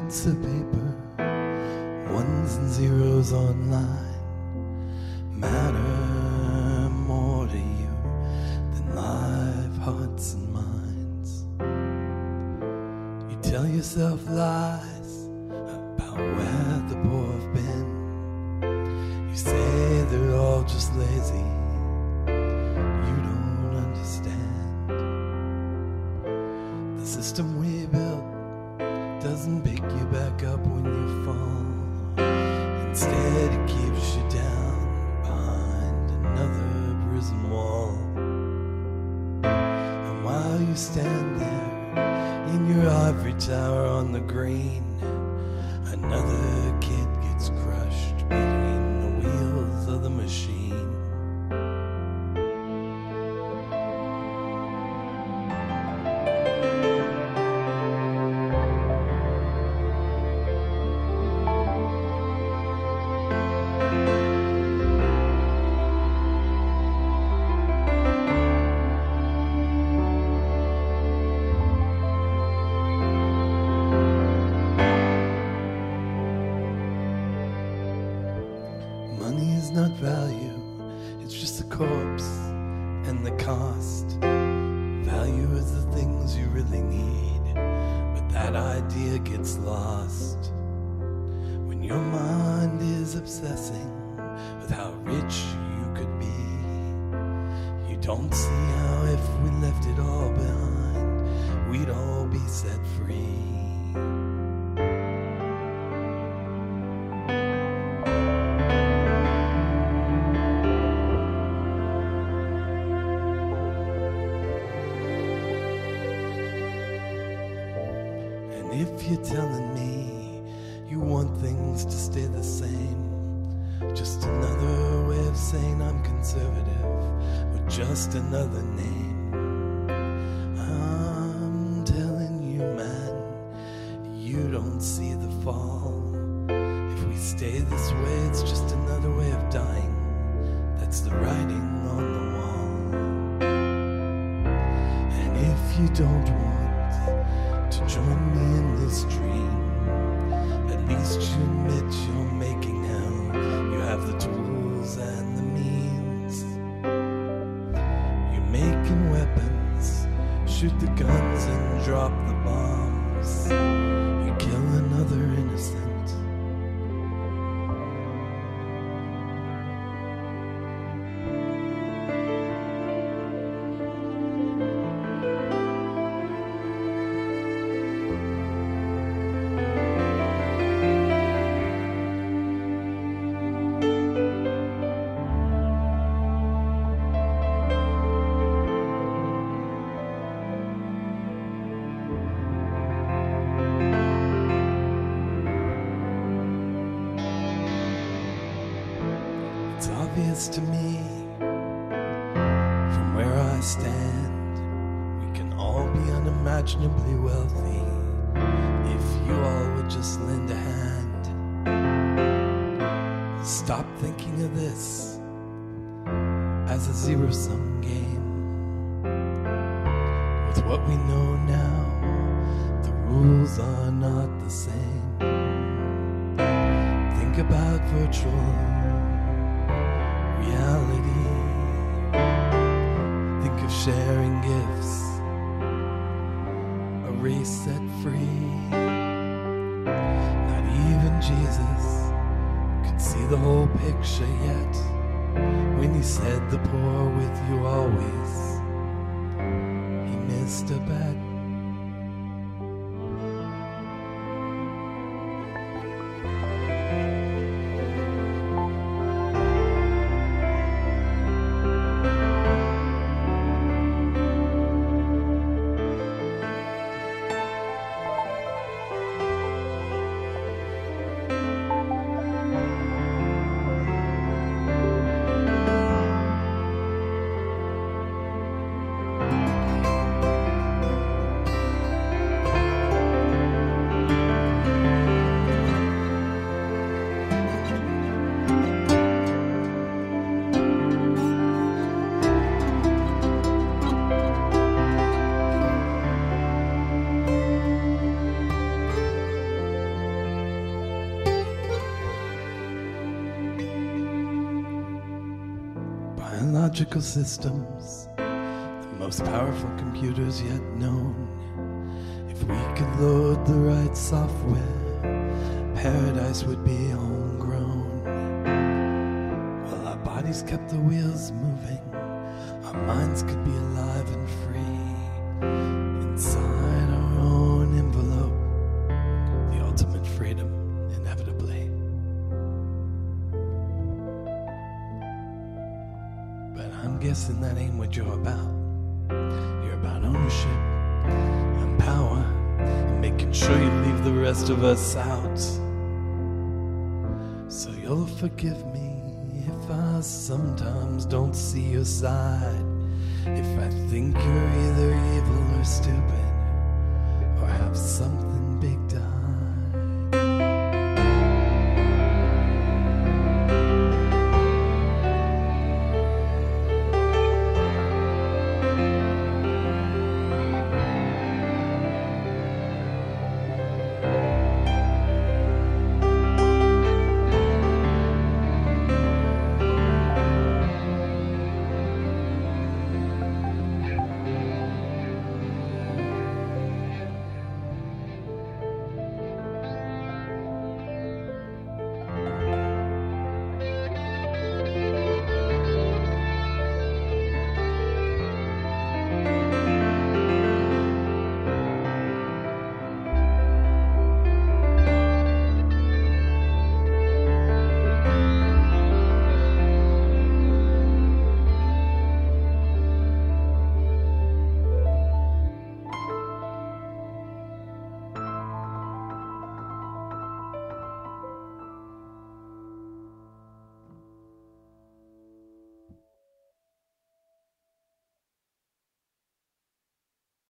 sheets of paper, ones and zeros online, matter more to you than live hearts and minds. You tell yourself lies about where the poor have been. You say they're all just lazy. You don't understand. The system we built doesn't pick you back up when you fall. Instead, it keeps you down behind another prison wall. And while you stand there in your ivory tower on the green, another kid gets crushed between the wheels of the machine. Money is not value, it's just the corpse and the cost. Value is the things you really need, but that idea gets lost when your mind is obsessing with how rich you could be. You don't see how if we left it all behind, we'd all be set free. If you're telling me you want things to stay the same, just another way of saying I'm conservative, or just another name, I'm telling you, man, you don't see the fall. If we stay this way, it's just another way of dying. That's the writing on the wall. And if you don't want to join me in this dream, at least you admit you're making hell. You have the tools and the means. You're making weapons, shoot the guns and drop the bombs. You kill another innocent. It's obvious to me, from where I stand, we can all be unimaginably wealthy if you all would just lend a hand. Stop thinking of this as a zero-sum game. With what we know now, the rules are not the same. Think about virtual reality. Think of sharing gifts, a race set free. Not even Jesus could see the whole picture yet when he said the poor with you always. He missed a bet. biological systems, the most powerful computers yet known. If we could load the right software, paradise would be homegrown. Well, our bodies kept the wheels moving, our minds could be alive and free, inside our own envelope, the ultimate freedom, inevitably. But I'm guessing that ain't what you're about. You're about ownership and power, and making sure you leave the rest of us out. So you'll forgive me if I sometimes don't see your side, if I think you're either evil or stupid, or have something